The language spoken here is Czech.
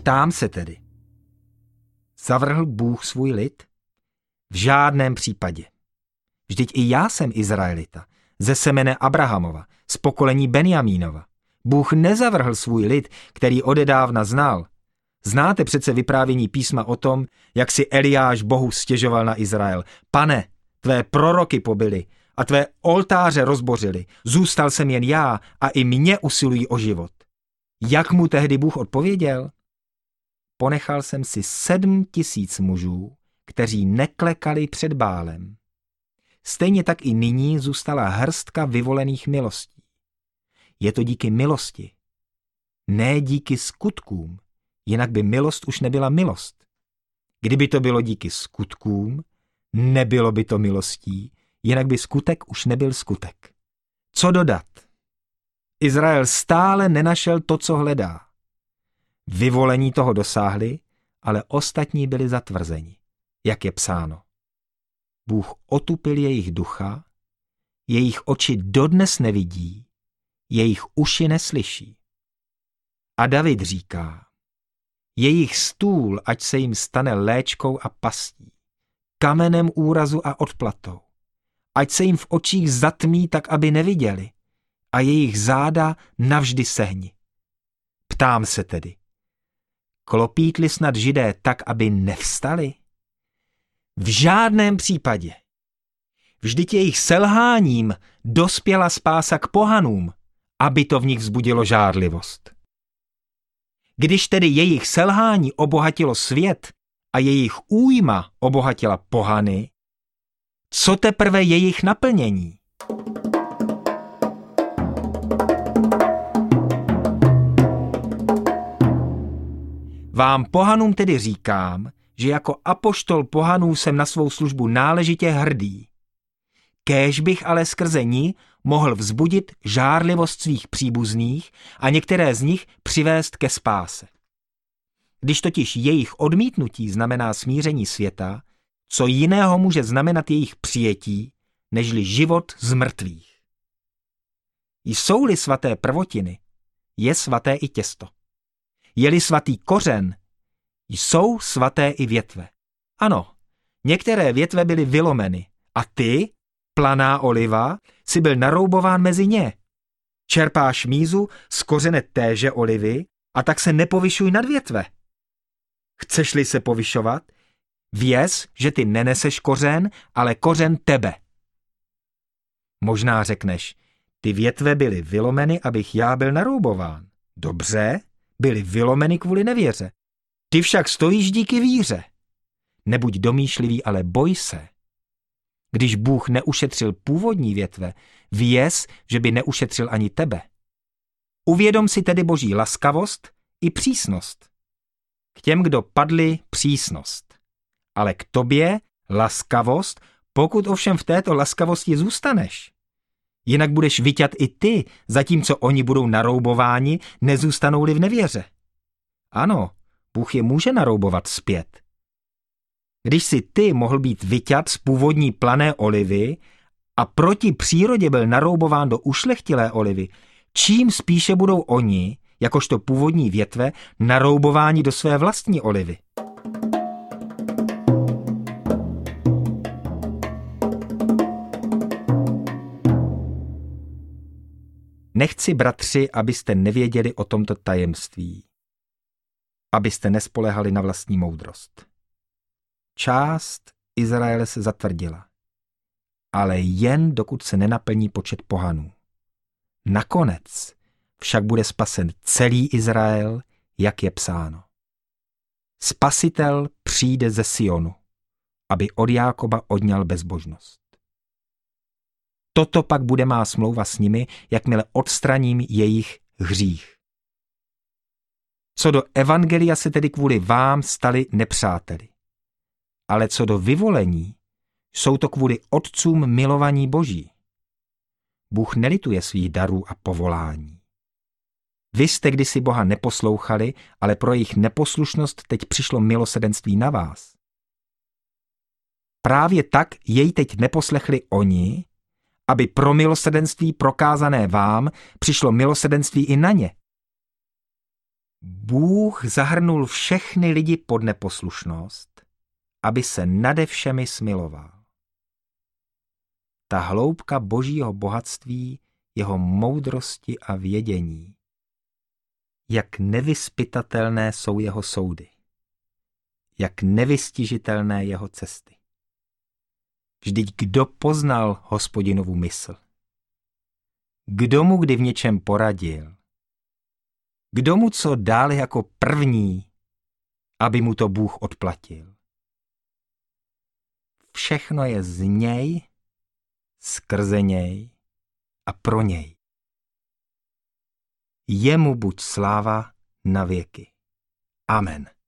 Ptám se tedy. Zavrhl Bůh svůj lid? V žádném případě. Vždyť i já jsem Izraelita, ze semene Abrahamova, z pokolení Benjamínova. Bůh nezavrhl svůj lid, který odedávna znal. Znáte přece vyprávění písma o tom, jak si Eliáš Bohu stěžoval na Izrael. Pane, tvé proroky pobili a tvé oltáře rozbořili. Zůstal jsem jen já a i mě usilují o život. Jak mu tehdy Bůh odpověděl? Ponechal jsem si 7 000 mužů, kteří neklekali před Bálem. Stejně tak i nyní zůstala hrstka vyvolených milostí. Je to díky milosti, ne díky skutkům, jinak by milost už nebyla milost. Kdyby to bylo díky skutkům, nebylo by to milostí, jinak by skutek už nebyl skutek. Co dodat? Izrael stále nenašel to, co hledá. Vyvolení toho dosáhli, ale ostatní byli zatvrzeni, jak je psáno. Bůh otupil jejich ducha, jejich oči dodnes nevidí, jejich uši neslyší. A David říká, jejich stůl, ať se jim stane léčkou a pastí, kamenem úrazu a odplatou, ať se jim v očích zatmí tak, aby neviděli, a jejich záda navždy sehni. Ptám se tedy, klopítli snad Židé tak, aby nevstali? V žádném případě. Vždyť jejich selháním dospěla spása k pohanům, aby to v nich vzbudilo žárlivost. Když tedy jejich selhání obohatilo svět a jejich újma obohatila pohany, co teprve jejich naplnění? Vám pohanům tedy říkám, že jako apoštol pohanů jsem na svou službu náležitě hrdý. Kéž bych ale skrze ní mohl vzbudit žárlivost svých příbuzných a některé z nich přivést ke spáse. Když totiž jejich odmítnutí znamená smíření světa, co jiného může znamenat jejich přijetí, nežli život z mrtvých? Jsou-li svaté prvotiny, je svaté i těsto. Je-li svatý kořen, jsou svaté i větve. Ano, některé větve byly vylomeny a ty, planá oliva, si byl naroubován mezi ně. Čerpáš mízu z kořene téže olivy a tak se nepovyšuj nad větve. Chceš-li se povyšovat, věz, že ty neneseš kořen, ale kořen tebe. Možná řekneš, ty větve byly vylomeny, abych já byl naroubován. Dobře, byly vylomeny kvůli nevěře. Ty však stojíš díky víře. Nebuď domýšlivý, ale boj se. Když Bůh neušetřil původní větve, věz, že by neušetřil ani tebe. Uvědom si tedy Boží laskavost i přísnost. K těm, kdo padli, přísnost. Ale k tobě laskavost, pokud ovšem v této laskavosti zůstaneš. Jinak budeš vyťat i ty, zatímco oni budou naroubováni, nezůstanou-li v nevěře. Ano, Bůh je může naroubovat zpět. Když si ty mohl být vyťat z původní plané olivy a proti přírodě byl naroubován do ušlechtilé olivy, čím spíše budou oni, jakožto původní větve, naroubováni do své vlastní olivy. Nechci, bratři, abyste nevěděli o tomto tajemství, abyste nespolehali na vlastní moudrost. Část Izraele se zatvrdila, ale jen dokud se nenaplní počet pohanů. Nakonec však bude spasen celý Izrael, jak je psáno. Spasitel přijde ze Sionu, aby od Jákoba odňal bezbožnost. Toto pak bude má smlouva s nimi, jakmile odstraním jejich hřích. Co do evangelia se tedy kvůli vám stali nepřáteli. Ale co do vyvolení, jsou to kvůli otcům milovaní Boží. Bůh nelituje svých darů a povolání. Vy jste kdysi Boha neposlouchali, ale pro jejich neposlušnost teď přišlo milosedenství na vás. Právě tak jej teď neposlechli oni, aby pro milosedenství prokázané vám přišlo milosedenství i na ně. Bůh zahrnul všechny lidi pod neposlušnost, aby se nade všemi smiloval. Ta hloubka božího bohatství, jeho moudrosti a vědění. Jak nevyzpytatelné jsou jeho soudy. Jak nevystižitelné jeho cesty. Vždyť kdo poznal Hospodinovu mysl? Kdo mu kdy v něčem poradil? Kdo mu co dal jako první, aby mu to Bůh odplatil? Všechno je z něj, skrze něj a pro něj. Jemu buď sláva na věky. Amen.